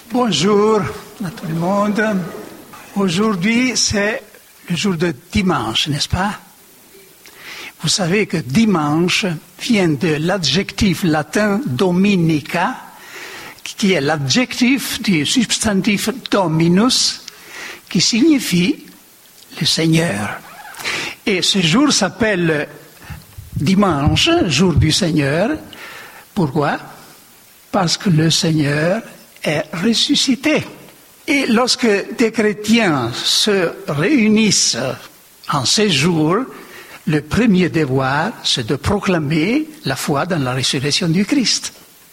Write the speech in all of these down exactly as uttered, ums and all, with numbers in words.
Bonjour à tout le monde. Aujourd'hui, c'est le jour de dimanche, n'est-ce pas? Vous savez que dimanche vient de l'adjectif latin dominica, qui est l'adjectif du substantif dominus, qui signifie le Seigneur. Et ce jour s'appelle dimanche, jour du Seigneur. Pourquoi? Parce que le Seigneur est ressuscité. Et lorsque des chrétiens se réunissent en ces jours, le premier devoir, c'est de proclamer la foi dans la résurrection du Christ.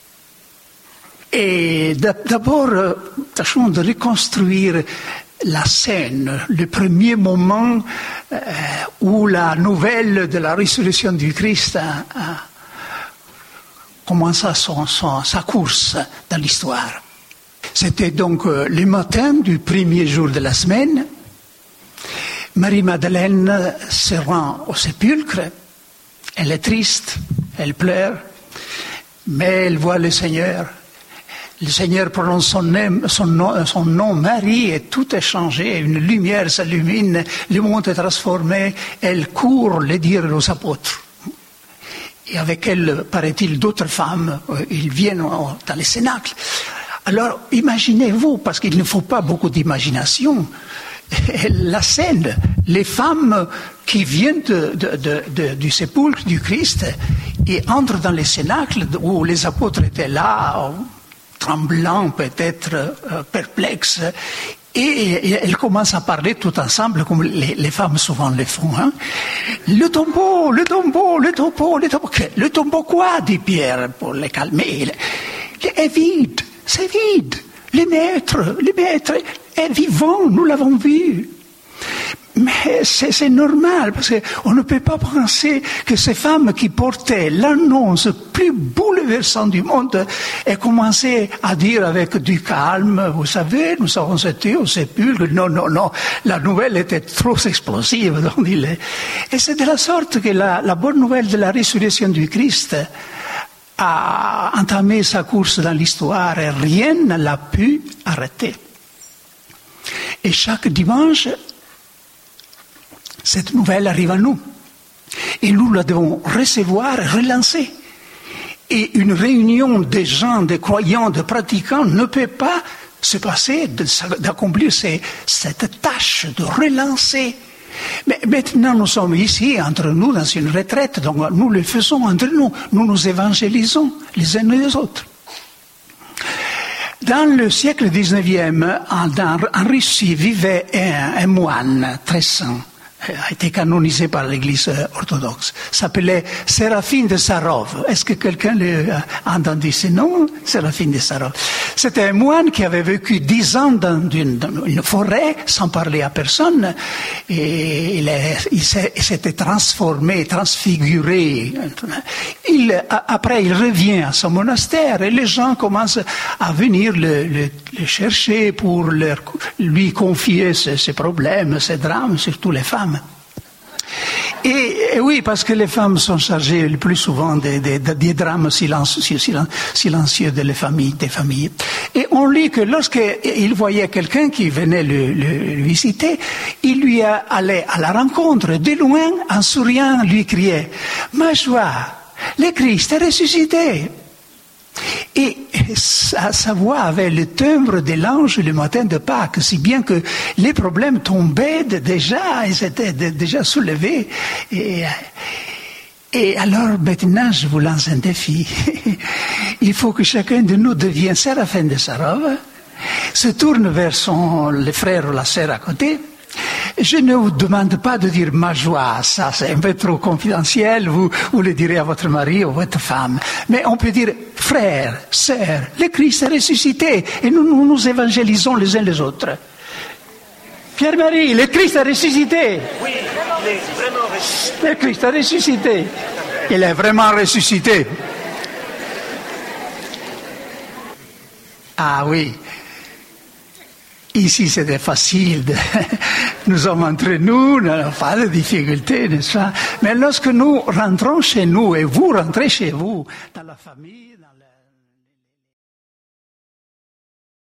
Et d'abord, tâchons de reconstruire la scène, le premier moment euh, où la nouvelle de la résurrection du Christ a, a commencé son, son, sa course dans l'histoire. C'était donc euh, le matin du premier jour de la semaine. Marie-Madeleine se rend au sépulcre. Elle est triste, elle pleure, mais elle voit le Seigneur. Le Seigneur prononce son nom, son nom, son nom Marie, et tout est changé. Une lumière s'illumine, le monde est transformé. Elle court le dire aux apôtres. Et avec elle, paraît-il, d'autres femmes, ils viennent dans les cénacles. Alors, imaginez-vous, parce qu'il ne faut pas beaucoup d'imagination, la scène, les femmes qui viennent de, de, de, de, du sépulcre du Christ et entrent dans les cénacles où les apôtres étaient là, tremblants, peut-être euh, perplexes, et, et elles commencent à parler tout ensemble, comme les, les femmes souvent le font. Hein. Le tombeau, le tombeau, le tombeau, le tombeau. Le tombeau quoi, dit Pierre, pour les calmer. Il est vide, c'est vide. Le maître, le maître est vivant, nous l'avons vu. Mais c'est, c'est normal, parce qu'on ne peut pas penser que ces femmes qui portaient l'annonce plus bouleversante du monde aient commencé à dire avec du calme, vous savez, nous avons été au sépulcre. Non, non, non, la nouvelle était trop explosive. Donc il est... Et c'est de la sorte que la, la bonne nouvelle de la résurrection du Christ a entamé sa course dans l'histoire et rien ne l'a pu arrêter. Et chaque dimanche, cette nouvelle arrive à nous. Et nous la devons recevoir, relancer. Et une réunion de gens, de croyants, de pratiquants ne peut pas se passer de, d'accomplir ces, cette tâche de relancer. Mais maintenant, nous sommes ici, entre nous, dans une retraite, donc nous le faisons entre nous. Nous nous évangélisons les uns et les autres. Dans le siècle dix-neuvième, en, en Russie, vivait un, un moine très saint, a été canonisé par l'Église orthodoxe, s'appelait Séraphine de Sarov. Est-ce que quelqu'un a entendu ce nom, Séraphine de Sarov? C'était un moine qui avait vécu dix ans dans une, dans une forêt sans parler à personne, et il, est, il, s'est, il s'était transformé, transfiguré. Il, après, il revient à son monastère et les gens commencent à venir le, le, le chercher pour leur, lui confier ses, ses problèmes, ses drames, surtout les femmes. Et, et oui, parce que les femmes sont chargées le plus souvent des, des, des drames silencieux, silencieux de les familles, des familles. Et on lit que lorsqu'il voyait quelqu'un qui venait le, le, le visiter, il lui allait à la rencontre, de loin, en souriant, lui criait « Ma joie, le Christ est ressuscité !» Et sa, sa voix avait le timbre de l'ange le matin de Pâques, si bien que les problèmes tombaient de, déjà, ils étaient de, déjà soulevés. Et, et alors maintenant, je vous lance un défi. Il faut que chacun de nous devienne Séraphine de Sarov, se tourne vers son, le frère ou la sœur à côté. Je ne vous demande pas de dire ma joie, ça c'est un peu trop confidentiel, vous, vous le direz à votre mari ou à votre femme. Mais on peut dire frère, sœur, le Christ est ressuscité et nous nous, nous évangélisons les uns les autres. Pierre-Marie, le Christ est ressuscité. Oui, il est vraiment ressuscité. Le Christ est ressuscité. Il est vraiment ressuscité. Ah oui. Ici, c'était facile. De... Nous sommes entre nous, nous n'avons pas de difficultés, n'est-ce pas? Mais lorsque nous rentrons chez nous et vous rentrez chez vous, dans la famille, dans